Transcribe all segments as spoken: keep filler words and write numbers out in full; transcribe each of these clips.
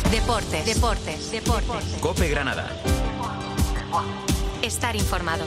Deportes, deportes, deportes. COPE Granada. Estar informado.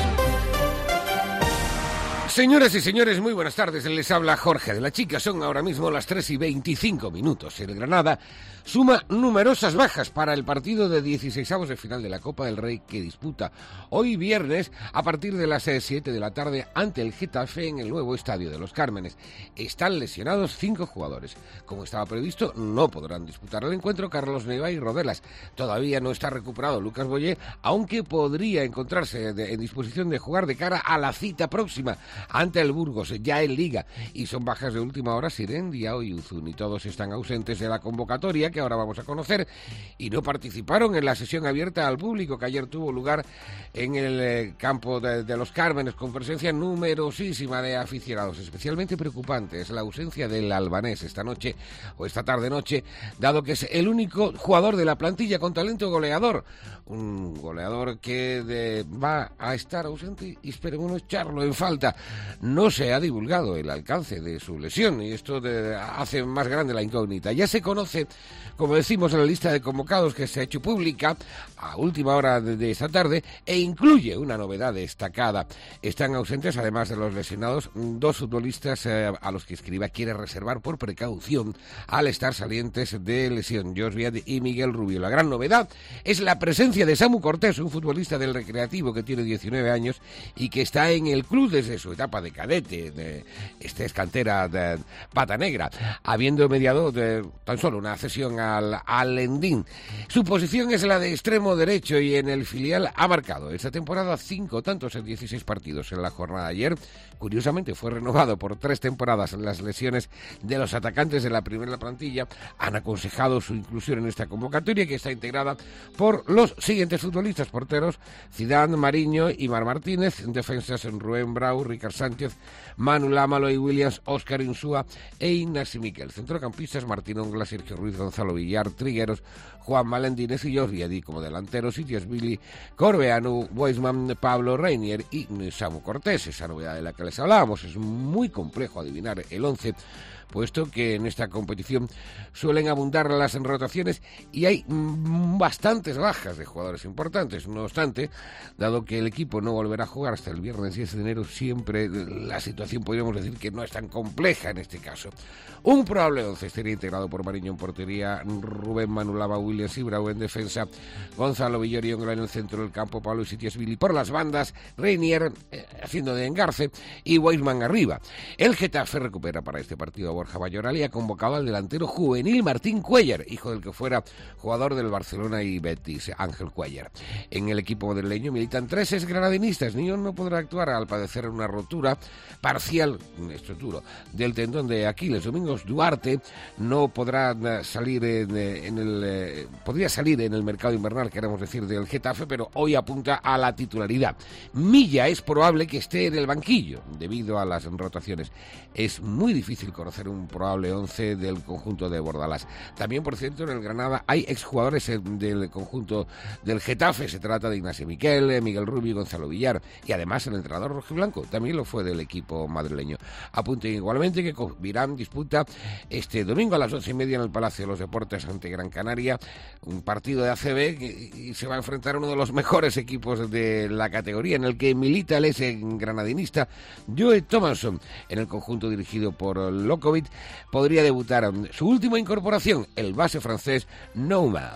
Señoras y señores, muy buenas tardes. Les habla Jorge de la Chica. Son ahora mismo las tres y veinticinco minutos. El Granada suma numerosas bajas para el partido de dieciseisavos de final de la Copa del Rey que disputa hoy viernes a partir de las siete de la tarde ante el Getafe en el nuevo Estadio de los Cármenes. Están lesionados cinco jugadores. Como estaba previsto, no podrán disputar el encuentro Carlos Neva y Rodelas. Todavía no está recuperado Lucas Boyé, aunque podría encontrarse de, en disposición de jugar de cara a la cita próxima ante el Burgos, ya en Liga. Y son bajas de última hora Siren, Diao y Uzun, todos están ausentes de la convocatoria que ahora vamos a conocer, y no participaron en la sesión abierta al público que ayer tuvo lugar en el eh, campo de, de los Cármenes, con presencia numerosísima de aficionados. Especialmente preocupante es la ausencia del albanés esta noche, o esta tarde-noche, dado que es el único jugador de la plantilla con talento goleador, un goleador que de, va a estar ausente y esperemos echarlo en falta. No se ha divulgado el alcance de su lesión y esto de, hace más grande la incógnita. Ya se conoce, como decimos, en la lista de convocados que se ha hecho pública a última hora de, de esta tarde, e incluye una novedad destacada. Están ausentes, además de los lesionados, dos futbolistas eh, a los que Escribá quiere reservar por precaución al estar salientes de lesión, Josh Viad y Miguel Rubio. La gran novedad es la presencia de Samu Cortés, un futbolista del Recreativo que tiene diecinueve años y que está en el club desde su etapa de cadete. De, este es cantera de Pata Negra, habiendo mediado de, tan solo una cesión al, al Lendín. Su posición es la de extremo derecho y en el filial ha marcado esta temporada cinco tantos en dieciséis partidos. En la jornada de ayer, curiosamente, fue renovado por tres temporadas. Las lesiones de los atacantes de la primera plantilla han aconsejado su inclusión en esta convocatoria, que está integrada por los siguientes futbolistas: porteros Zidane, Mariño y Mar Martínez, en defensas Rubén Brau, Ricard Sánchez, Manu Lama, Loy Williams, Óscar Insúa e Ignasi Miquel. Centrocampistas: Martín Ongla, Sergio Ruiz, Gonzalo Villar, Trigueros, Juan Malendínez y Jordi Adí. Como delanteros, Sitias Billy, Corbeanu, Weisman, Pablo Reinier y Samu Cortés. Esa novedad de la que les hablábamos. Es muy complejo adivinar el once, puesto que en esta competición suelen abundar las rotaciones y hay bastantes bajas de jugadores importantes. No obstante, dado que el equipo no volverá a jugar hasta el viernes diez de enero, siempre la situación podríamos decir que no es tan compleja en este caso. Un probable once estaría integrado por Mariño en portería, Rubén, Manulava, Williams y Brau en defensa, Gonzalo Villar y Ongla en el centro del campo, Pablo y Sitiasvili por las bandas, Reinier eh, haciendo de engarce y Weisman arriba. El Getafe recupera para este partido a Borja Mayoral y ha convocado al delantero juvenil Martín Cuéllar, hijo del que fuera jugador del Barcelona y Betis, Ángel Cuéllar. En el equipo madrileño militan tres exgranadinistas. Niño no podrá actuar al padecer una rotura parcial, esto es duro, del tendón de Aquiles. Domingos Duarte no podrá salir en, en el eh, podría salir en el mercado invernal, queremos decir, del Getafe, pero hoy apunta a la titularidad. Milla es probable que esté en el banquillo debido a las rotaciones. Es muy difícil conocer un probable once del conjunto de Bordalás. También, por cierto, en el Granada hay exjugadores del conjunto del Getafe. Se trata de Ignasi Miquel, Miguel Rubio y Gonzalo Villar, y además el entrenador rojiblanco también lo fue del equipo madrileño. Apunten igualmente que Virán disputa este domingo a las once y media en el Palacio de los Deportes ante Gran Canaria, un partido de A C B, y se va a enfrentar a uno de los mejores equipos de la categoría, en el que milita el ex granadinista Joe Thomason. En el conjunto dirigido por Lokovic podría debutar su última incorporación, el base francés Nouma.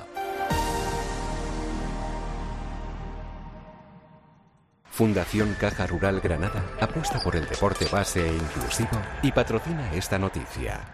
Fundación Caja Rural Granada apuesta por el deporte base e inclusivo y patrocina esta noticia.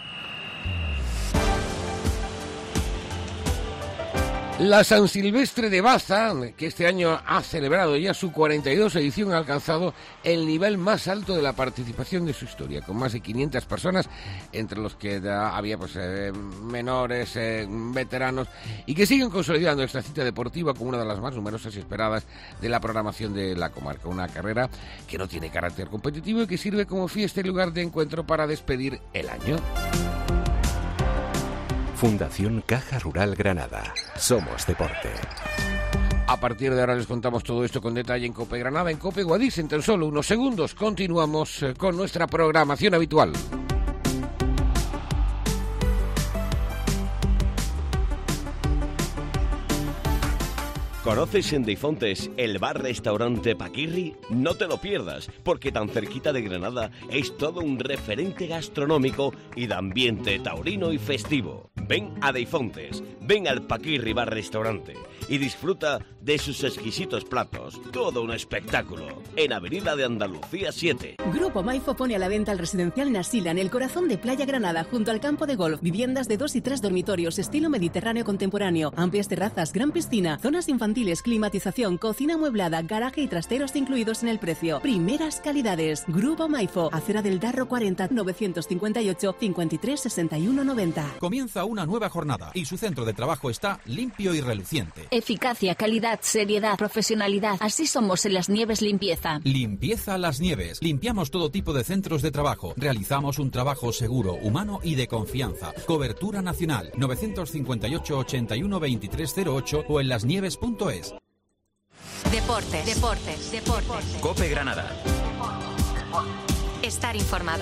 La San Silvestre de Baza, que este año ha celebrado ya su cuarenta y dos edición, ha alcanzado el nivel más alto de la participación de su historia, con más de quinientas personas, entre los que había pues eh, menores, eh, veteranos, y que siguen consolidando esta cita deportiva como una de las más numerosas y esperadas de la programación de la comarca. Una carrera que no tiene carácter competitivo y que sirve como fiesta y lugar de encuentro para despedir el año. Fundación Caja Rural Granada. Somos deporte. A partir de ahora les contamos todo esto con detalle en COPE Granada, en COPE Guadix. En tan solo unos segundos continuamos con nuestra programación habitual. ¿Conoces en Deifontes el bar-restaurante Paquirri? No te lo pierdas, porque tan cerquita de Granada es todo un referente gastronómico y de ambiente taurino y festivo. Ven a Deifontes, ven al Paquirri bar-restaurante y disfruta de sus exquisitos platos. Todo un espectáculo. En Avenida de Andalucía siete. Grupo Maifo pone a la venta el residencial Nasila en el corazón de Playa Granada, junto al campo de golf. Viviendas de dos y tres dormitorios, estilo mediterráneo contemporáneo, amplias terrazas, gran piscina, zonas infantiles, climatización, cocina amueblada, garaje y trasteros incluidos en el precio. Primeras calidades. Grupo Maifo, Acera del Darro cuarenta, novecientos cincuenta y ocho, cincuenta y tres, sesenta y uno, noventa. Comienza una nueva jornada y su centro de trabajo está limpio y reluciente. Eficacia, calidad, seriedad, profesionalidad. Así somos en Las Nieves Limpieza. Limpieza Las Nieves. Limpiamos todo tipo de centros de trabajo. Realizamos un trabajo seguro, humano y de confianza. Cobertura nacional. novecientos cincuenta y ocho, ochenta y uno, veintitrés cero ocho o en lasnieves punto es. Deportes, deportes, deportes. COPE Granada. Estar informado.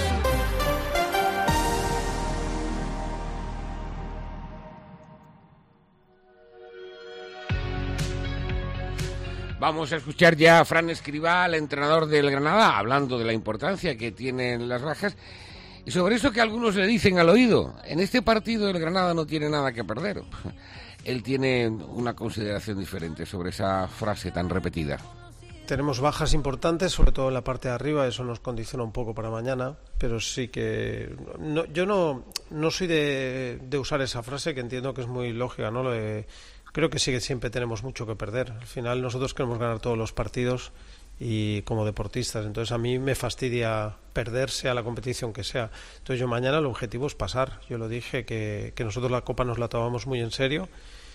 Vamos a escuchar ya a Fran Escribá, el entrenador del Granada, hablando de la importancia que tienen las bajas y sobre eso que algunos le dicen al oído. En este partido el Granada no tiene nada que perder. Él tiene una consideración diferente sobre esa frase tan repetida. Tenemos bajas importantes, sobre todo en la parte de arriba, eso nos condiciona un poco para mañana, pero sí que... No, yo no, no soy de, de usar esa frase, que entiendo que es muy lógica, ¿no? Lo de, creo que sí que siempre tenemos mucho que perder. Al final nosotros queremos ganar todos los partidos y como deportistas, entonces a mí me fastidia perder, sea la competición que sea. Entonces yo mañana el objetivo es pasar. Yo lo dije, que, que nosotros la Copa nos la tomamos muy en serio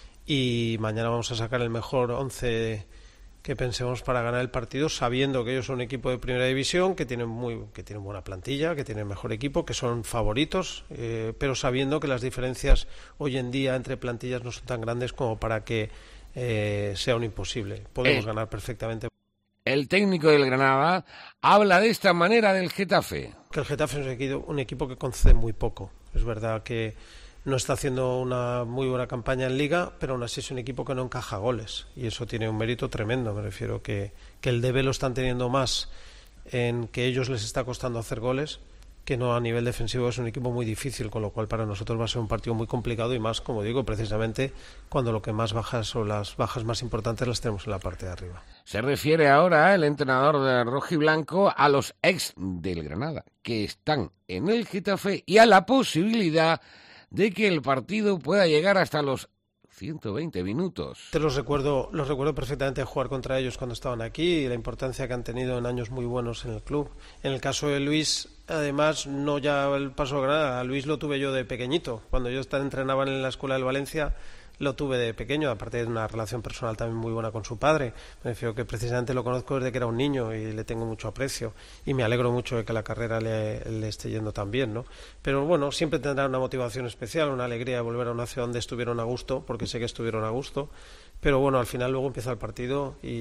y mañana vamos a sacar el mejor once que pensemos para ganar el partido, sabiendo que ellos son un equipo de primera división, que tienen muy que tienen buena plantilla, que tienen mejor equipo, que son favoritos, eh, pero sabiendo que las diferencias hoy en día entre plantillas no son tan grandes como para que eh, sea un imposible. Podemos eh, ganar perfectamente. El técnico del Granada habla de esta manera del Getafe. Que el Getafe es un equipo, un equipo que concede muy poco. Es verdad que no está haciendo una muy buena campaña en Liga, pero aún así es un equipo que no encaja goles y eso tiene un mérito tremendo. Me refiero que, que el debe lo están teniendo más en que ellos les está costando hacer goles que no a nivel defensivo. Es un equipo muy difícil, con lo cual para nosotros va a ser un partido muy complicado y más, como digo, precisamente cuando lo que más bajas o las bajas más importantes las tenemos en la parte de arriba. Se refiere ahora el entrenador de rojiblanco a los ex del Granada que están en el Getafe y a la posibilidad de que el partido pueda llegar hasta los ciento veinte minutos. Te los recuerdo, los recuerdo perfectamente jugar contra ellos cuando estaban aquí y la importancia que han tenido en años muy buenos en el club. En el caso de Luis, además, no ya el paso a Granada, a Luis lo tuve yo de pequeñito. Cuando yo entrenaba en la escuela del Valencia, lo tuve de pequeño, aparte de una relación personal también muy buena con su padre. Me refiero que precisamente lo conozco desde que era un niño y le tengo mucho aprecio y me alegro mucho de que la carrera le, le esté yendo tan bien, ¿no? Pero bueno, siempre tendrá una motivación especial, una alegría de volver a una ciudad donde estuvieron a gusto, porque sé que estuvieron a gusto. Pero bueno, al final luego empieza el partido y,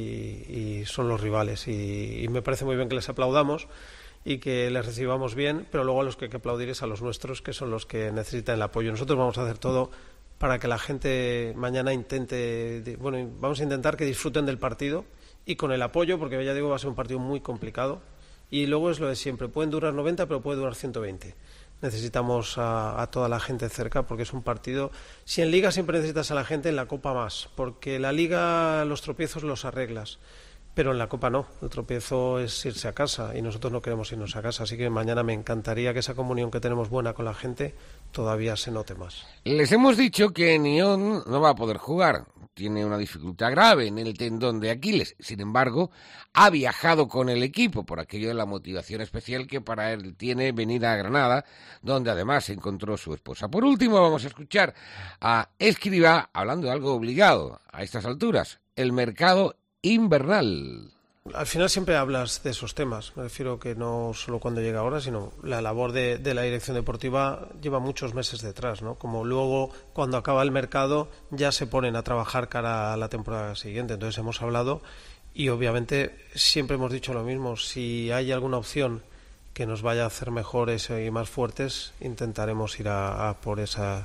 y son los rivales y, y me parece muy bien que les aplaudamos y que les recibamos bien, pero luego a los que hay que aplaudir es a los nuestros, que son los que necesitan el apoyo. Nosotros vamos a hacer todo para que la gente mañana intente, bueno, vamos a intentar que disfruten del partido y con el apoyo, porque ya digo, va a ser un partido muy complicado y luego es lo de siempre, pueden durar noventa pero puede durar ciento veinte. Necesitamos a, a toda la gente cerca porque es un partido, si en Liga siempre necesitas a la gente, en la Copa más, porque la Liga los tropiezos los arreglas, pero en la Copa no, el tropiezo es irse a casa y nosotros no queremos irnos a casa, así que mañana me encantaría que esa comunión que tenemos buena con la gente todavía se note más. Les hemos dicho que Nión no va a poder jugar, tiene una dificultad grave en el tendón de Aquiles, sin embargo ha viajado con el equipo por aquello de la motivación especial que para él tiene venir a Granada, donde además se encontró su esposa. Por último vamos a escuchar a Escribá hablando de algo obligado a estas alturas, el mercado invernal. Al final siempre hablas de esos temas, me refiero que no solo cuando llega ahora, sino la labor de, de la dirección deportiva lleva muchos meses detrás, ¿no? Como luego cuando acaba el mercado ya se ponen a trabajar cara a la temporada siguiente, entonces hemos hablado y obviamente siempre hemos dicho lo mismo, si hay alguna opción que nos vaya a hacer mejores y más fuertes, intentaremos ir a, a por esa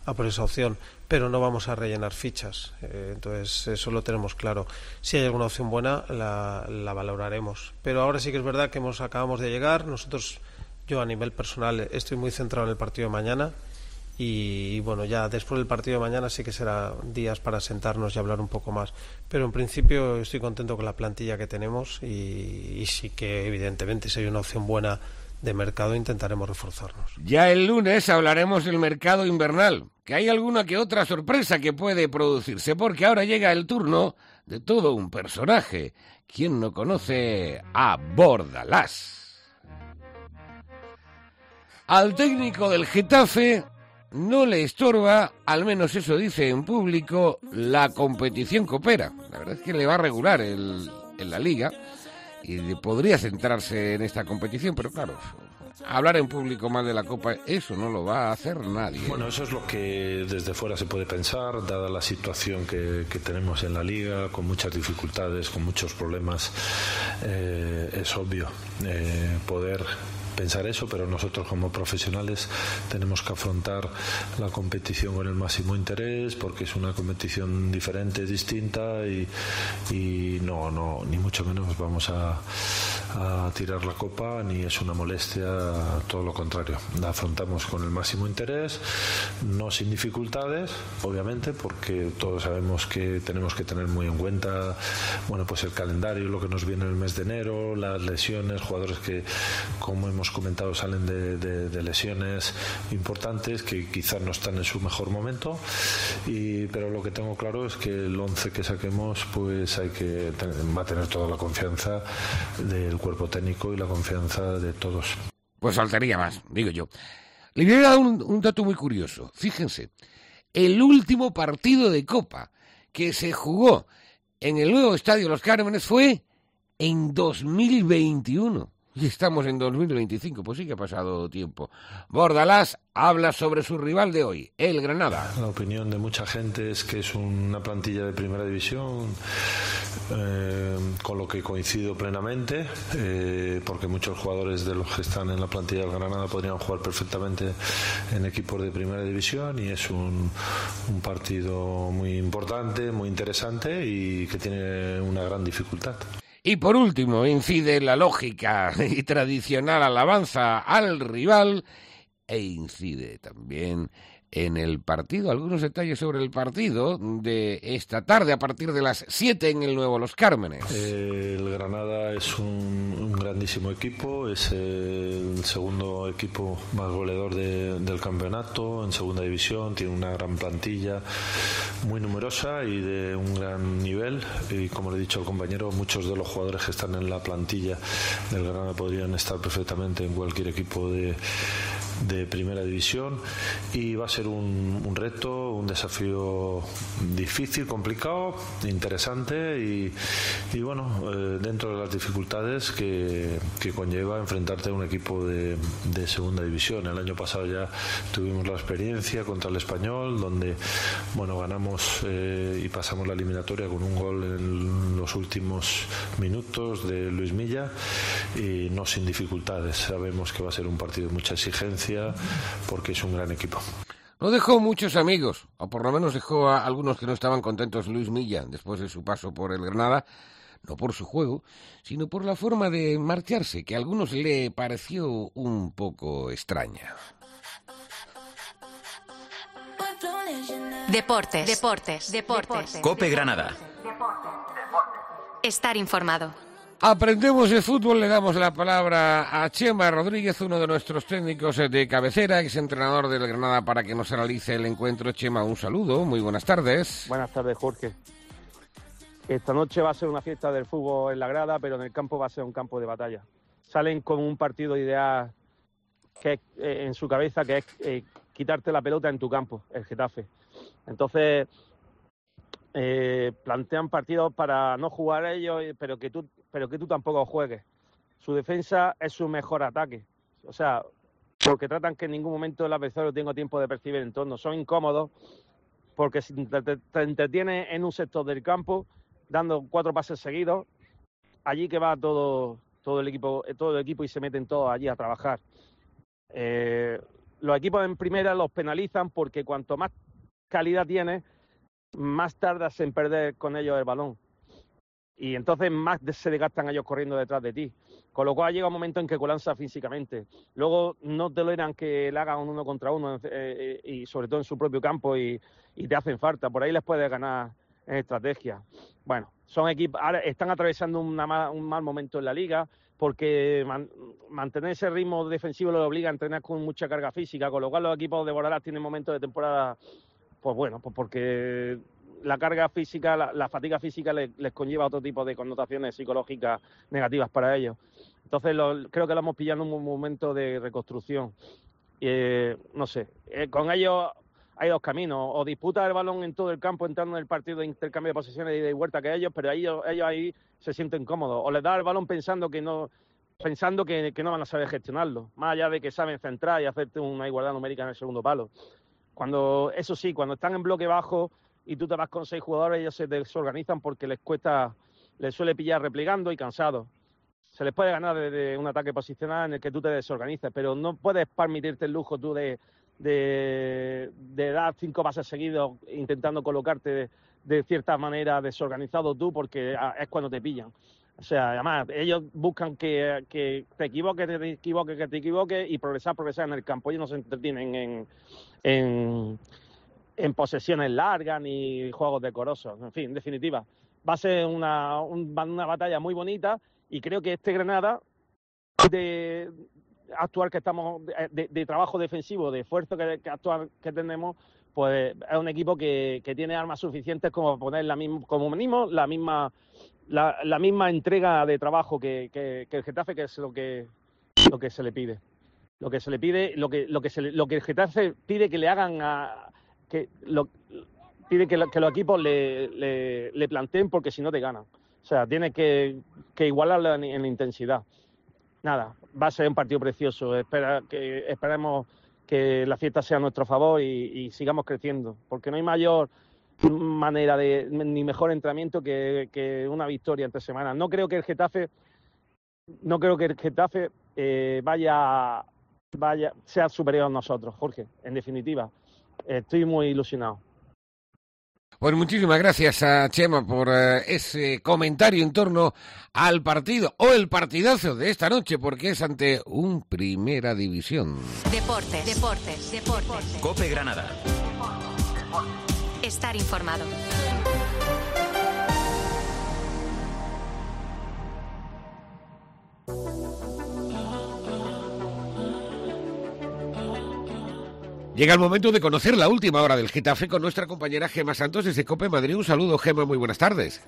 a por esa opción, pero no vamos a rellenar fichas. Eh, entonces eso lo tenemos claro. Si hay alguna opción buena, la, la valoraremos. Pero ahora sí que es verdad que hemos acabamos de llegar. Nosotros, yo a nivel personal, estoy muy centrado en el partido de mañana. Y bueno, ya después del partido de mañana sí que será días para sentarnos y hablar un poco más, pero en principio estoy contento con la plantilla que tenemos y, y sí que evidentemente si hay una opción buena de mercado intentaremos reforzarnos. Ya el lunes hablaremos del mercado invernal, que hay alguna que otra sorpresa que puede producirse, porque ahora llega el turno de todo un personaje. ¿Quién no conoce a Bordalás? Al técnico del Getafe no le estorba, al menos eso dice en público, la competición copera. La verdad es que le va a regular el, en la Liga y podría centrarse en esta competición, pero claro, hablar en público mal de la Copa, eso no lo va a hacer nadie. Bueno, eso es lo que desde fuera se puede pensar, dada la situación que, que tenemos en la Liga, con muchas dificultades, con muchos problemas. Eh, es obvio eh, poder pensar eso, pero nosotros como profesionales tenemos que afrontar la competición con el máximo interés, porque es una competición diferente, distinta y, y no, no, ni mucho menos vamos a, a tirar la copa, ni es una molestia, todo lo contrario. La afrontamos con el máximo interés, no sin dificultades, obviamente, porque todos sabemos que tenemos que tener muy en cuenta, bueno, pues el calendario, lo que nos viene en el mes de enero, las lesiones, jugadores que, como hemos comentado, salen de, de, de lesiones importantes que quizás no están en su mejor momento, y, pero lo que tengo claro es que el once que saquemos pues hay que va a tener toda la confianza del cuerpo técnico y la confianza de todos. Pues faltaría más, digo yo. Le voy a dar un, un dato muy curioso. Fíjense, el último partido de Copa que se jugó en el nuevo estadio Los Cármenes fue en dos mil veintiuno. Y estamos en dos mil veinticinco, pues sí que ha pasado tiempo. Bordalás habla sobre su rival de hoy, el Granada. La opinión de mucha gente es que es una plantilla de primera división, eh, con lo que coincido plenamente, eh, porque muchos jugadores de los que están en la plantilla del Granada podrían jugar perfectamente en equipos de primera división, y es un, un partido muy importante, muy interesante y que tiene una gran dificultad. Y por último, incide la lógica y tradicional alabanza al rival e incide también en el partido, algunos detalles sobre el partido de esta tarde a partir de las siete en el nuevo Los Cármenes. Eh, el Granada es un, un grandísimo equipo, es el segundo equipo más goleador de, del campeonato en segunda división, tiene una gran plantilla muy numerosa y de un gran nivel, y como le he dicho al compañero, muchos de los jugadores que están en la plantilla del Granada podrían estar perfectamente en cualquier equipo de de primera división, y va a ser un, un reto, un desafío difícil, complicado, interesante y, y bueno, eh, dentro de las dificultades que, que conlleva enfrentarte a un equipo de, de segunda división. El año pasado ya tuvimos la experiencia contra el Español, donde bueno, ganamos eh, y pasamos la eliminatoria con un gol en los últimos minutos de Luis Milla, y no sin dificultades. Sabemos que va a ser un partido de mucha exigencia porque es un gran equipo. No dejó muchos amigos, o por lo menos dejó a algunos que no estaban contentos Luis Milla después de su paso por el Granada, no por su juego, sino por la forma de marcharse, que a algunos le pareció un poco extraña. Deportes, deportes, deportes. COPE Granada. Estar informado. Aprendemos de fútbol, le damos la palabra a Chema Rodríguez, uno de nuestros técnicos de cabecera, ex entrenador del Granada, para que nos analice el encuentro. Chema, un saludo, muy buenas tardes. Buenas tardes, Jorge. Esta noche va a ser una fiesta del fútbol en la grada, pero en el campo va a ser un campo de batalla. Salen con un partido ideal que es, eh, en su cabeza, que es eh, quitarte la pelota en tu campo, el Getafe. Entonces, eh, plantean partidos para no jugar ellos, pero que tú pero que tú tampoco juegues. Su defensa es su mejor ataque. O sea, porque tratan que en ningún momento el adversario tenga tiempo de percibir el entorno. Son incómodos porque si te, te, te entretienes en un sector del campo, dando cuatro pases seguidos, allí que va todo, todo el equipo, todo el equipo y se meten todos allí a trabajar. Eh, los equipos en primera los penalizan porque cuanto más calidad tienes, más tardas en perder con ellos el balón. Y entonces más se desgastan ellos corriendo detrás de ti. Con lo cual llega un momento en que colapsa físicamente. Luego no toleran que le hagan un uno contra uno, eh, y sobre todo en su propio campo, y, y te hacen falta. Por ahí les puedes ganar en estrategia. Bueno, son equipos, ahora están atravesando una mal, un mal momento en la liga, porque man, mantener ese ritmo defensivo los obliga a entrenar con mucha carga física, con lo cual los equipos de Bordalás tienen momentos de temporada, pues bueno, pues porque la carga física, la, la fatiga física les, les conlleva otro tipo de connotaciones psicológicas negativas para ellos. Entonces lo, creo que lo hemos pillado en un momento de reconstrucción. Eh, no sé, eh, con ellos hay dos caminos: o disputa el balón en todo el campo entrando en el partido de intercambio de posesiones y de vuelta que ellos, pero ellos, ellos ahí se sienten cómodos, o les da el balón pensando que no pensando que, que no van a saber gestionarlo, más allá de que saben centrar y hacerte una igualdad numérica en el segundo palo. Cuando, eso sí, cuando están en bloque bajo y tú te vas con seis jugadores, ellos se desorganizan porque les cuesta, les suele pillar replegando y cansados. Se les puede ganar desde un ataque posicional en el que tú te desorganices, pero no puedes permitirte el lujo tú de, de, de dar cinco pases seguidos intentando colocarte de, de cierta manera desorganizado tú, porque es cuando te pillan. O sea, además, ellos buscan que, que te equivoques, que te equivoques, que te equivoques y progresar, progresar en el campo. Ellos no se entretienen en, en, en posesiones largas ni juegos decorosos. En fin, en definitiva, va a ser una, un, una batalla muy bonita, y creo que este Granada de actuar que estamos de, de trabajo defensivo, de esfuerzo que, que actuar que tenemos, pues es un equipo que, que tiene armas suficientes como poner la misma, como mínimo la misma la, la misma entrega de trabajo que, que, que el Getafe, que es lo que lo que se le pide. Lo que se le pide, lo que lo que se le, lo que el Getafe pide que le hagan a que lo pide que, lo, que los equipos le, le, le planteen, porque si no te ganan. O sea, tiene que, que igualarlo en, en intensidad. Nada, va a ser un partido precioso. Espera, que, esperemos que la fiesta sea a nuestro favor y, y sigamos creciendo, porque no hay mayor manera de ni mejor entrenamiento que, que una victoria entre semanas. No creo que el Getafe, no creo que el Getafe eh, vaya, vaya, sea superior a nosotros, Jorge. En definitiva, estoy muy ilusionado. Pues muchísimas gracias a Chema por uh, ese comentario en torno al partido, o el partidazo de esta noche, porque es ante un Primera División. Deportes, deportes, deportes. COPE Granada. Estar informado. Llega el momento de conocer la última hora del Getafe con nuestra compañera Gema Santos desde COPE Madrid. Un saludo, Gema, muy buenas tardes.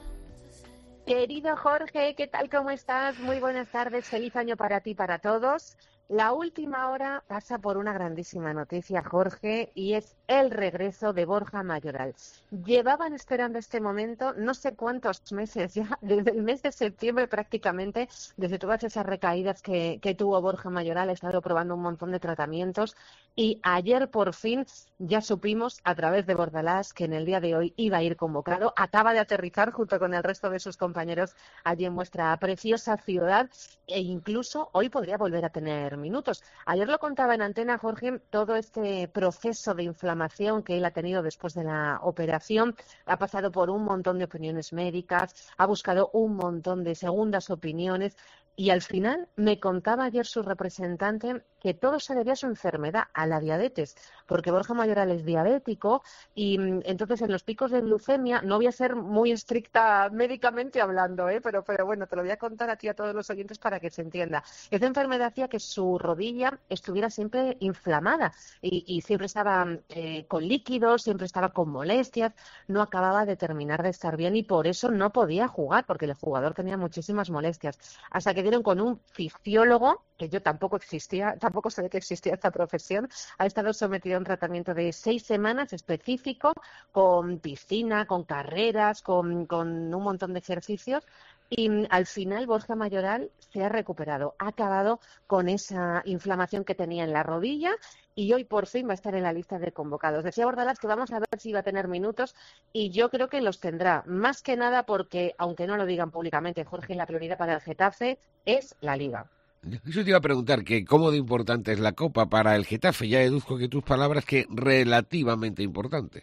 Querido Jorge, ¿qué tal? ¿Cómo estás? Muy buenas tardes, feliz año para ti y para todos. La última hora pasa por una grandísima noticia, Jorge, y es el regreso de Borja Mayoral. Llevaban esperando este momento no sé cuántos meses ya, desde el mes de septiembre prácticamente, desde todas esas recaídas que, que tuvo Borja Mayoral. Ha estado probando un montón de tratamientos y ayer por fin ya supimos a través de Bordalás que en el día de hoy iba a ir convocado. Acaba de aterrizar junto con el resto de sus compañeros allí en vuestra preciosa ciudad, e incluso hoy podría volver a tener minutos. Ayer lo contaba en antena, Jorge, todo este proceso de inflamación que él ha tenido después de la operación. Ha pasado por un montón de opiniones médicas, ha buscado un montón de segundas opiniones, y al final me contaba ayer su representante que todo se debía a su enfermedad, a la diabetes, porque Borja Mayoral es diabético y entonces en los picos de glucemia, no voy a ser muy estricta médicamente hablando, ¿eh? pero, pero bueno, te lo voy a contar a ti y a todos los oyentes para que se entienda. Esta enfermedad hacía que su rodilla estuviera siempre inflamada y, y siempre estaba eh, con líquidos, siempre estaba con molestias, no acababa de terminar de estar bien y por eso no podía jugar, porque el jugador tenía muchísimas molestias. Hasta que dieron con un fisiólogo, que yo tampoco existía, tampoco sabía que existía esta profesión. Ha estado sometido a un tratamiento de seis semanas específico, con piscina, con carreras, con, con un montón de ejercicios. Y al final Borja Mayoral se ha recuperado, ha acabado con esa inflamación que tenía en la rodilla y hoy por fin va a estar en la lista de convocados. Decía Bordalás que vamos a ver si va a tener minutos y yo creo que los tendrá, más que nada porque, aunque no lo digan públicamente, Jorge, la prioridad para el Getafe es la Liga. Eso te iba a preguntar, que cómo de importante es la Copa para el Getafe. Ya deduzco que tus palabras que relativamente importante.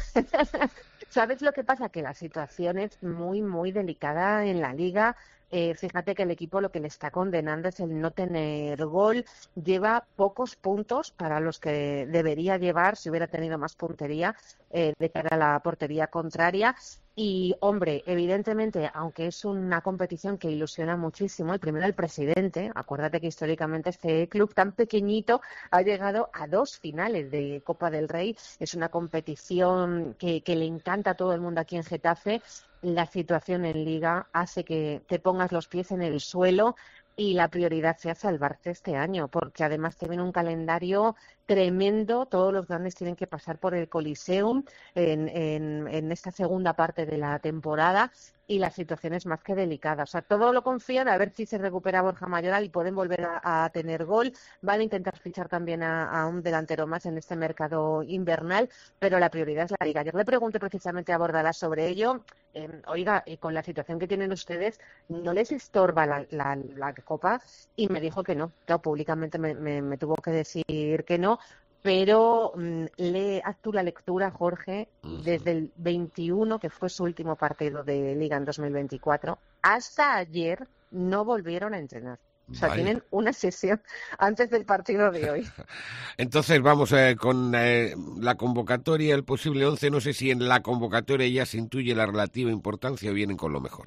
¿Sabes lo que pasa? Que la situación es muy, muy delicada en la Liga. Eh, fíjate que el equipo lo que le está condenando es el no tener gol. Lleva pocos puntos para los que debería llevar si hubiera tenido más puntería eh, de cara a la portería contraria. Y, hombre, evidentemente, aunque es una competición que ilusiona muchísimo, el primero el presidente, acuérdate que históricamente este club tan pequeñito ha llegado a dos finales de Copa del Rey. Es una competición que, que le encanta a todo el mundo aquí en Getafe. La situación en Liga hace que te pongas los pies en el suelo y la prioridad sea salvarte este año, porque además te viene un calendario tremendo. Todos los grandes tienen que pasar por el Coliseum en, en, en esta segunda parte de la temporada y la situación es más que delicada. O sea, todo lo confían a ver si se recupera Borja Mayoral y pueden volver a, a tener gol. Van a intentar fichar también a, a un delantero más en este mercado invernal, pero la prioridad es la Liga. Ayer le pregunté precisamente a Bordalás sobre ello. Eh, oiga, y con la situación que tienen ustedes, ¿no les estorba la, la, la Copa? Y me dijo que no. Claro, públicamente me, me, me tuvo que decir que no. Pero mmm, lee, haz tú la lectura, Jorge, desde el veintiuno, que fue su último partido de Liga en dos mil veinticuatro, hasta ayer no volvieron a entrenar. O sea, vale. Tienen una sesión antes del partido de hoy. Entonces, vamos eh, con eh, la convocatoria, el posible once. No sé si en la convocatoria ya se intuye la relativa importancia o vienen con lo mejor.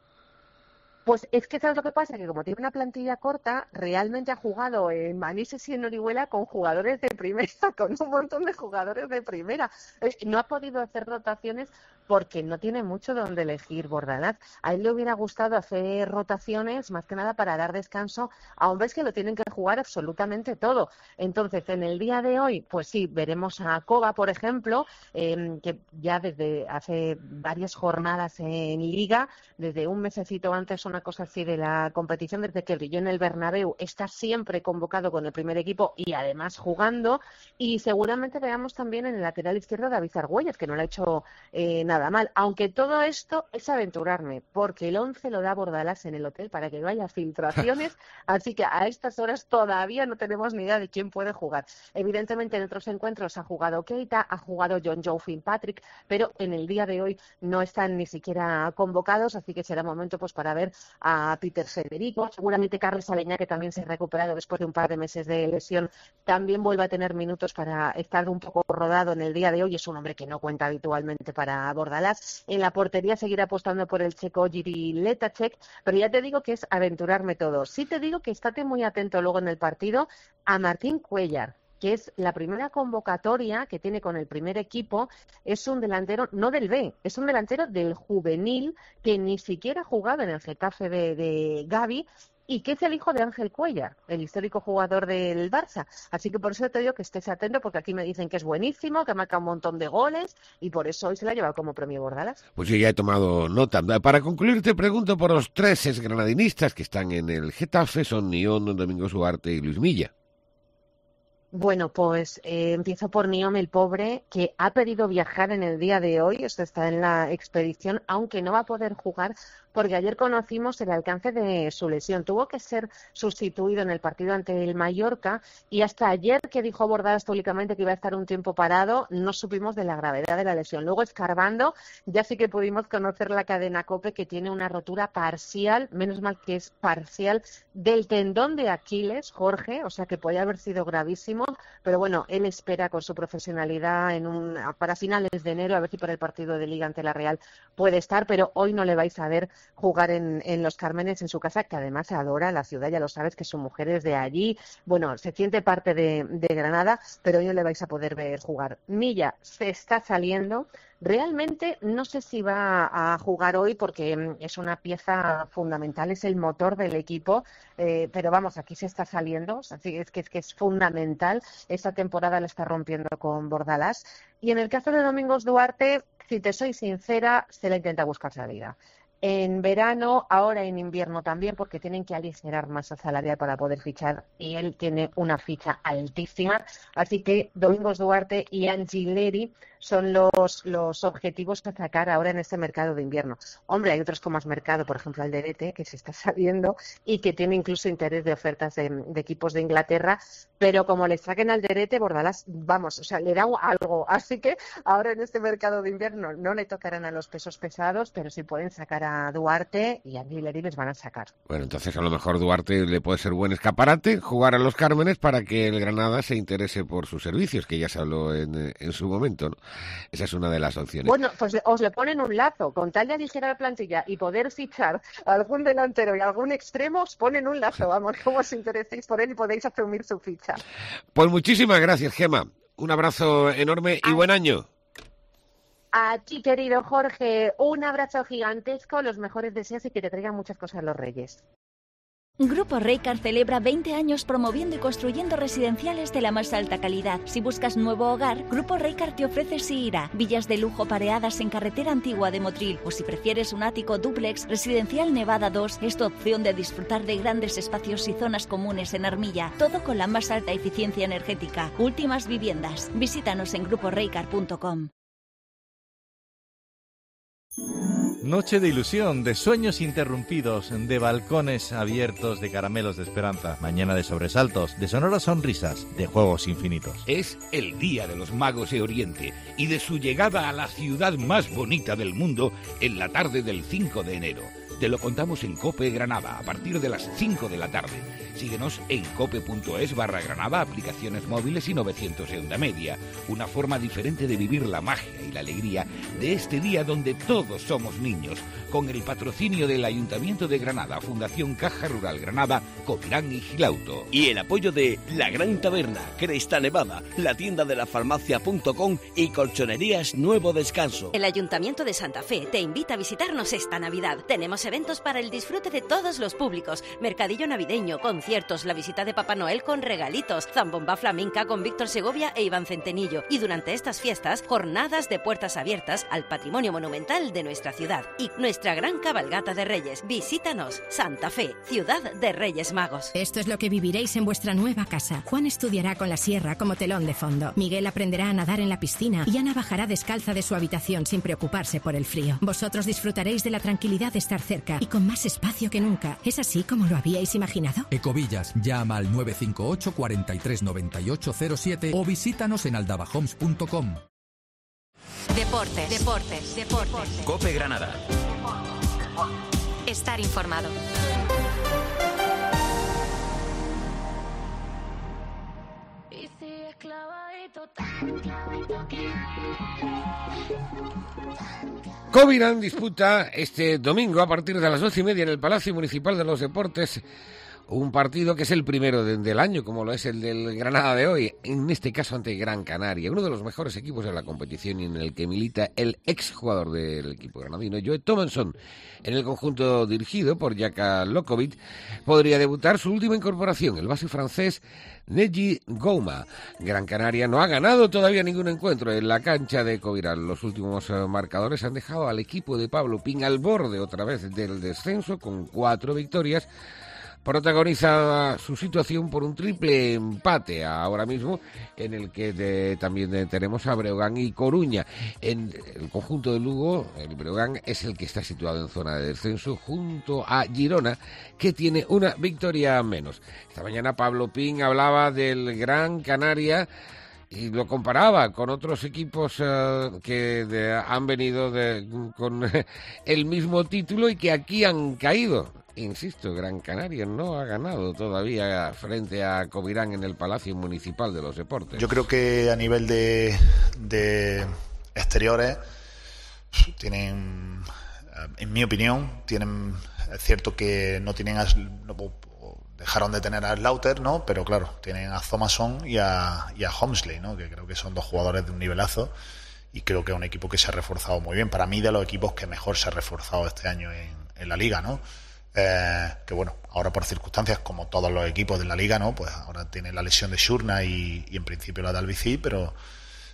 Pues es que ¿sabes lo que pasa? Que como tiene una plantilla corta, realmente ha jugado en Manises y en Orihuela con jugadores de primera, con un montón de jugadores de primera. No ha podido hacer rotaciones porque no tiene mucho donde elegir Bordalás. A él le hubiera gustado hacer rotaciones, más que nada para dar descanso a hombres que lo tienen que jugar absolutamente todo. Entonces, en el día de hoy, pues sí, veremos a Koba, por ejemplo, eh, que ya desde hace varias jornadas en Liga, desde un mesecito antes, una cosa así de la competición, desde que brilló en el Bernabéu, está siempre convocado con el primer equipo y además jugando. Y seguramente veamos también en el lateral izquierdo a David Argüelles, que no lo ha hecho eh, nada mal. Aunque todo esto es aventurarme, porque el once lo da Bordalás en el hotel para que no haya filtraciones, así que a estas horas todavía no tenemos ni idea de quién puede jugar. Evidentemente en otros encuentros ha jugado Keita, ha jugado John Joe Fitzpatrick, pero en el día de hoy no están ni siquiera convocados, así que será momento pues para ver a Peter Federico. Seguramente Carles Aleñá, que también se ha recuperado después de un par de meses de lesión, también vuelve a tener minutos para estar un poco rodado en el día de hoy. Es un hombre que no cuenta habitualmente para Bordalás. En la portería seguirá apostando por el checo Jiří Letacek, pero ya te digo que es aventurarme todo. Sí te digo que estate muy atento luego en el partido a Martín Cuéllar, que es la primera convocatoria que tiene con el primer equipo. Es un delantero, no del B, es un delantero del juvenil que ni siquiera ha jugado en el Getafe de, de Gavi y que es el hijo de Ángel Cuéllar, el histórico jugador del Barça. Así que por eso te digo que estés atento, porque aquí me dicen que es buenísimo, que marca un montón de goles y por eso hoy se la ha llevado como premio Bordalás. Pues sí, ya he tomado nota. Para concluir te pregunto por los tres exgranadinistas que están en el Getafe, son Nión, Domingo Duarte y Luis Milla. Bueno, pues eh, empiezo por Niom, el pobre, que ha pedido viajar en el día de hoy, esto está en la expedición, aunque no va a poder jugar porque ayer conocimos el alcance de su lesión. Tuvo que ser sustituido en el partido ante el Mallorca y hasta ayer, que dijo Bordalás públicamente que iba a estar un tiempo parado, no supimos de la gravedad de la lesión. Luego, escarbando, ya sí que pudimos conocer la cadena COPE, que tiene una rotura parcial, menos mal que es parcial, del tendón de Aquiles, Jorge, o sea que podía haber sido gravísimo, pero bueno, él espera con su profesionalidad en un, para finales de enero, a ver si para el partido de Liga ante la Real puede estar, pero hoy no le vais a ver jugar en, en Los Cármenes, en su casa, que además adora la ciudad, ya lo sabes, que su mujer es de allí, bueno, se siente parte de, de Granada, pero hoy no le vais a poder ver jugar. Milla se está saliendo, realmente no sé si va a jugar hoy porque es una pieza fundamental, es el motor del equipo, eh, pero vamos, aquí se está saliendo, así es que, es que es fundamental, esta temporada la está rompiendo con Bordalás. Y en el caso de Domingos Duarte, si te soy sincera, se le intenta buscar salida. en verano, ahora en invierno también, porque tienen que aligerar masa salarial para poder fichar, y él tiene una ficha altísima. Así que Domingos Duarte y Angileri son los, los objetivos a sacar ahora en este mercado de invierno. Hombre, hay otros con más mercado, por ejemplo Alderete, que se está saliendo y que tiene incluso interés de ofertas de, de equipos de Inglaterra, pero como le saquen Alderete, Bordalás, vamos, o sea, le da algo. Así que ahora en este mercado de invierno no le tocarán a los pesos pesados, pero sí pueden sacar a Duarte, y a Angileri les van a sacar. Bueno, entonces a lo mejor Duarte le puede ser buen escaparate, jugar a los Cármenes para que el Granada se interese por sus servicios, que ya se habló en, en su momento, ¿no? Esa es una de las opciones. Bueno, pues os le ponen un lazo, con tal de aligerar la plantilla y poder fichar algún delantero y algún extremo, os ponen un lazo, vamos, como os intereséis por él y podéis asumir su ficha. Pues muchísimas gracias, Gemma. Un abrazo enorme y buen año. A ti, querido Jorge, un abrazo gigantesco, los mejores deseos y que te traigan muchas cosas los Reyes. Grupo Reycar celebra veinte años promoviendo y construyendo residenciales de la más alta calidad. Si buscas nuevo hogar, Grupo Reycar te ofrece Siira, villas de lujo pareadas en carretera antigua de Motril, o si prefieres un ático dúplex, Residencial Nevada dos es tu opción de disfrutar de grandes espacios y zonas comunes en Armilla, todo con la más alta eficiencia energética. Últimas viviendas. Visítanos en grupo reycar punto com. Noche de ilusión, de sueños interrumpidos, de balcones abiertos, de caramelos de esperanza, mañana de sobresaltos, de sonoras sonrisas, de juegos infinitos. Es el Día de los Magos de Oriente y de su llegada a la ciudad más bonita del mundo en la tarde del cinco de enero. Te lo contamos en COPE Granada a partir de las cinco de la tarde. Síguenos en cope.es barra Granada, aplicaciones móviles y novecientos de onda media. Una forma diferente de vivir la magia y la alegría de este día donde todos somos niños. Con el patrocinio del Ayuntamiento de Granada, Fundación Caja Rural Granada, Copirán y Gilauto. Y el apoyo de La Gran Taberna, Cresta Nevada, la tienda de la farmacia punto com y Colchonerías Nuevo Descanso. El Ayuntamiento de Santa Fe te invita a visitarnos esta Navidad. Tenemos eventos para el disfrute de todos los públicos. Mercadillo navideño, conciertos, la visita de Papá Noel con regalitos, zambomba flamenca con Víctor Segovia e Iván Centenillo. Y durante estas fiestas, jornadas de puertas abiertas al patrimonio monumental de nuestra ciudad. Y nuestra gran cabalgata de Reyes. Visítanos. Santa Fe, ciudad de Reyes Magos. Esto es lo que viviréis en vuestra nueva casa. Juan estudiará con la sierra como telón de fondo. Miguel aprenderá a nadar en la piscina y Ana bajará descalza de su habitación sin preocuparse por el frío. Vosotros disfrutaréis de la tranquilidad de estar cerca y con más espacio que nunca. ¿Es así como lo habíais imaginado? Ecovillas, llama al nueve cinco ocho, cuatro tres nueve ocho cero siete o visítanos en aldabahomes punto com. Deportes, deportes, deportes. COPE Granada. Estar informado. Copirán disputa este domingo a partir de las doce y media en el Palacio Municipal de los Deportes un partido que es el primero de, del año, como lo es el del Granada de hoy, en este caso ante Gran Canaria, uno de los mejores equipos de la competición y en el que milita el exjugador del equipo granadino, Joe Thomason. En el conjunto dirigido por Jaka Lokovic podría debutar su última incorporación, el base francés Neji Gouma. Gran Canaria no ha ganado todavía ningún encuentro en la cancha de Copirán. Los últimos marcadores han dejado al equipo de Pablo Pin al borde otra vez del descenso con cuatro victorias. Protagoniza su situación por un triple empate ahora mismo, en el que de, también de, tenemos a Breogán y Coruña. En el conjunto de Lugo, el Breogán es el que está situado en zona de descenso junto a Girona, que tiene una victoria menos. Esta mañana Pablo Pin hablaba del Gran Canaria y lo comparaba con otros equipos uh, que de, han venido de, con el mismo título y que aquí han caído. Insisto, Gran Canaria no ha ganado todavía frente a Copirán en el Palacio Municipal de los Deportes. Yo creo que a nivel de, de exteriores tienen, en mi opinión, tienen, es cierto que no tienen, a, no, dejaron de tener a Slaughter, ¿no? Pero claro, tienen a Thomason y a, y a Holmesley, ¿no? Que creo que son dos jugadores de un nivelazo y creo que es un equipo que se ha reforzado muy bien. Para mí, de los equipos que mejor se ha reforzado este año en, en la Liga, ¿no? Eh, que bueno, ahora por circunstancias como todos los equipos de la Liga, ¿no? Pues ahora tiene la lesión de Shurna y, y en principio la de Albicí, pero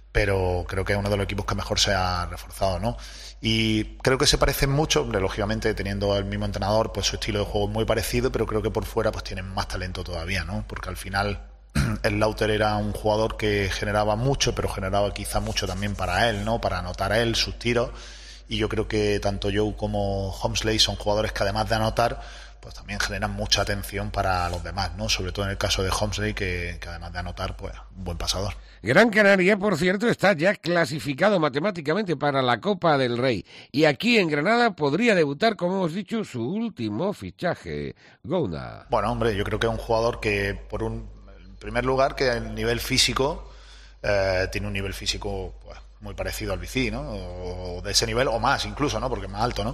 pero creo que es uno de los equipos que mejor se ha reforzado, ¿no? Y creo que se parecen mucho, hombre, lógicamente teniendo el mismo entrenador, pues su estilo de juego es muy parecido, pero creo que por fuera pues tienen más talento todavía, ¿no? Porque al final el Lauter era un jugador que generaba mucho, pero generaba quizá mucho también para él, ¿no? Para anotar a él sus tiros, y yo creo que tanto Joe como Homsley son jugadores que además de anotar, pues también generan mucha atención para los demás, ¿no? Sobre todo en el caso de Homsley, que, que además de anotar, pues un buen pasador. Gran Canaria, por cierto, está ya clasificado matemáticamente para la Copa del Rey. Y aquí en Granada podría debutar, como hemos dicho, su último fichaje, Gouna. Bueno, hombre, yo creo que es un jugador que, por un en primer lugar, que a nivel físico, eh, tiene un nivel físico pues, muy parecido al Bicí, ¿no? O de ese nivel, o más incluso, ¿no? Porque es más alto, ¿no?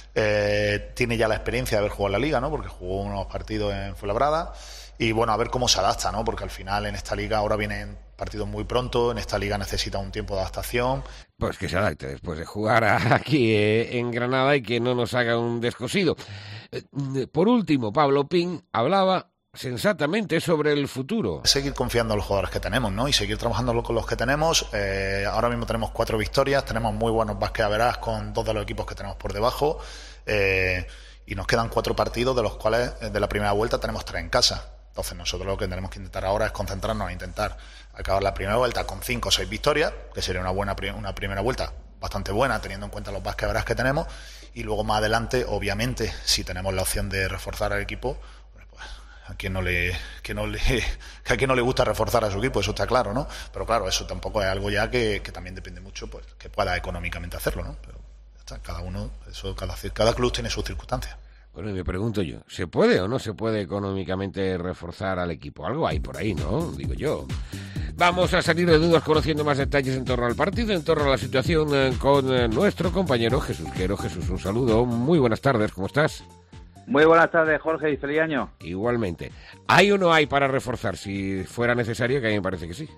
Eh, tiene ya la experiencia de haber jugado en la Liga, ¿no? Porque jugó unos partidos en Fuenlabrada. Y bueno, a ver cómo se adapta, ¿no? Porque al final en esta liga ahora vienen partidos muy pronto, en esta liga necesita un tiempo de adaptación. Pues que se adapte después de jugar aquí eh, en Granada y que no nos haga un descosido. Eh, por último, Pablo Pin hablaba sensatamente sobre el futuro. Seguir confiando en los jugadores que tenemos, ¿no? Y seguir trabajando con los que tenemos. Eh, ahora mismo tenemos cuatro victorias, tenemos muy buenos basket average con dos de los equipos que tenemos por debajo. Eh, y nos quedan cuatro partidos, de los cuales de la primera vuelta tenemos tres en casa. Entonces nosotros lo que tenemos que intentar ahora es concentrarnos a intentar acabar la primera vuelta con cinco o seis victorias, que sería una buena una primera vuelta bastante buena teniendo en cuenta los basqueteros que tenemos, y luego más adelante, obviamente, si tenemos la opción de reforzar al equipo, pues a quien no le que no le que a quien no le gusta reforzar a su equipo, eso está claro, ¿no? Pero claro, eso tampoco es algo ya que, que también depende mucho, pues que pueda económicamente hacerlo, ¿no? Pero ya está, cada uno, eso cada cada club tiene sus circunstancias. Bueno, y me pregunto yo, ¿se puede o no se puede económicamente reforzar al equipo? Algo hay por ahí, ¿no? Digo yo. Vamos a salir de dudas conociendo más detalles en torno al partido, en torno a la situación eh, con eh, nuestro compañero Jesús Quero. Jesús, un saludo. Muy buenas tardes, ¿cómo estás? Muy buenas tardes, Jorge, y feliz año. Igualmente. ¿Hay o no hay para reforzar? Si fuera necesario, que a mí me parece que sí.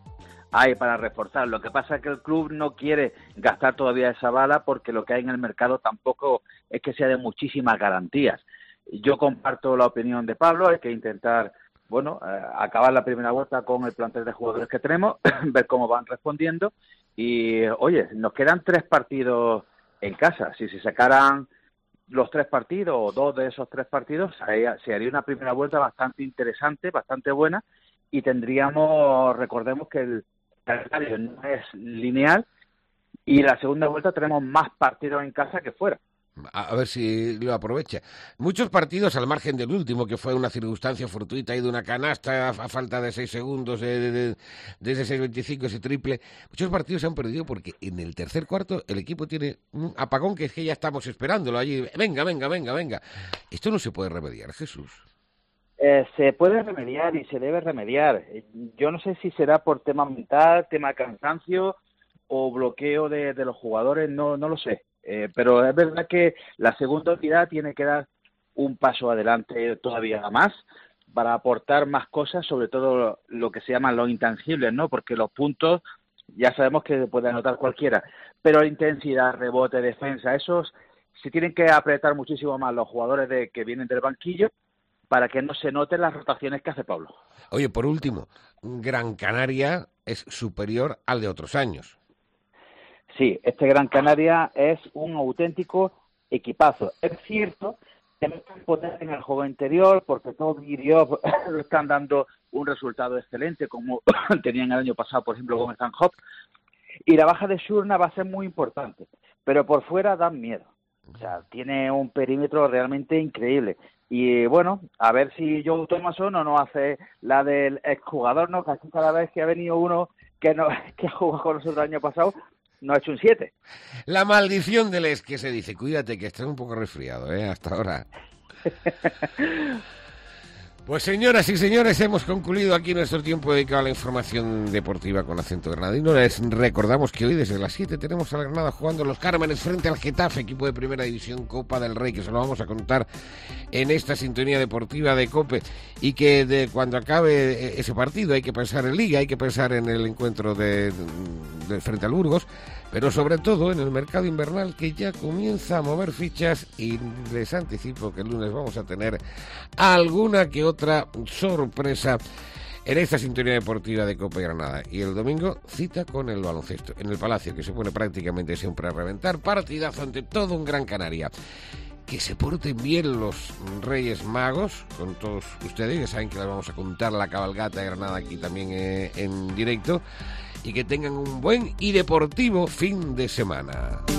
Hay para reforzar. Lo que pasa es que el club no quiere gastar todavía esa bala porque lo que hay en el mercado tampoco es que sea de muchísimas garantías. Yo comparto la opinión de Pablo, hay que intentar, bueno, eh, acabar la primera vuelta con el plantel de jugadores que tenemos, ver cómo van respondiendo y, oye, nos quedan tres partidos en casa. Si se sacaran los tres partidos o dos de esos tres partidos, se haría una primera vuelta bastante interesante, bastante buena, y tendríamos, recordemos que el calendario no es lineal y la segunda vuelta tenemos más partidos en casa que fuera. A ver si lo aprovecha. Muchos partidos, al margen del último, que fue una circunstancia fortuita y de una canasta a, a falta de seis segundos, de, de, de, desde seis veinticinco ese triple, muchos partidos se han perdido porque en el tercer cuarto el equipo tiene un apagón que es que ya estamos esperándolo allí. Venga, venga, venga, venga. Esto no se puede remediar, Jesús. Eh, se puede remediar y se debe remediar. Yo no sé si será por tema mental, tema cansancio o bloqueo de, de los jugadores, no, no lo sé. Eh, pero es verdad que la segunda unidad tiene que dar un paso adelante todavía más para aportar más cosas, sobre todo lo que se llaman los intangibles, ¿no? Porque los puntos ya sabemos que puede anotar cualquiera, pero intensidad, rebote, defensa, esos se tienen que apretar muchísimo más los jugadores de que vienen del banquillo para que no se noten las rotaciones que hace Pablo. Oye, por último, Gran Canaria es superior al de otros años. Sí, este Gran Canaria es un auténtico equipazo. Es cierto que no están poder en el juego interior porque todos y Dios lo están dando un resultado excelente como tenían el año pasado, por ejemplo, con Stan Hop. Y la baja de Shurna va a ser muy importante, pero por fuera dan miedo. O sea, tiene un perímetro realmente increíble. Y bueno, a ver si Joe Thomason no nos hace la del exjugador, ¿no? Casi cada vez que ha venido uno que no que jugó con nosotros el año pasado, no ha hecho un siete. La maldición del es que se dice, cuídate que estás un poco resfriado, ¿eh? Hasta ahora. Pues señoras y señores, hemos concluido aquí nuestro tiempo dedicado a la información deportiva con acento granadino. Les recordamos que hoy desde las siete tenemos a la Granada jugando los Cármenes frente al Getafe, equipo de Primera División Copa del Rey, que se lo vamos a contar en esta sintonía deportiva de COPE, y que de cuando acabe ese partido hay que pensar en Liga, hay que pensar en el encuentro de, de frente al Burgos, pero sobre todo en el mercado invernal que ya comienza a mover fichas, y les anticipo que el lunes vamos a tener alguna que otra sorpresa en esta sintonía deportiva de Cope Granada. Y el domingo, cita con el baloncesto en el Palacio, que se pone prácticamente siempre a reventar. Partidazo ante todo un Gran Canaria. Que se porten bien los Reyes Magos con todos ustedes, ya saben que les vamos a contar la cabalgata de Granada aquí también eh, en directo, y que tengan un buen y deportivo fin de semana.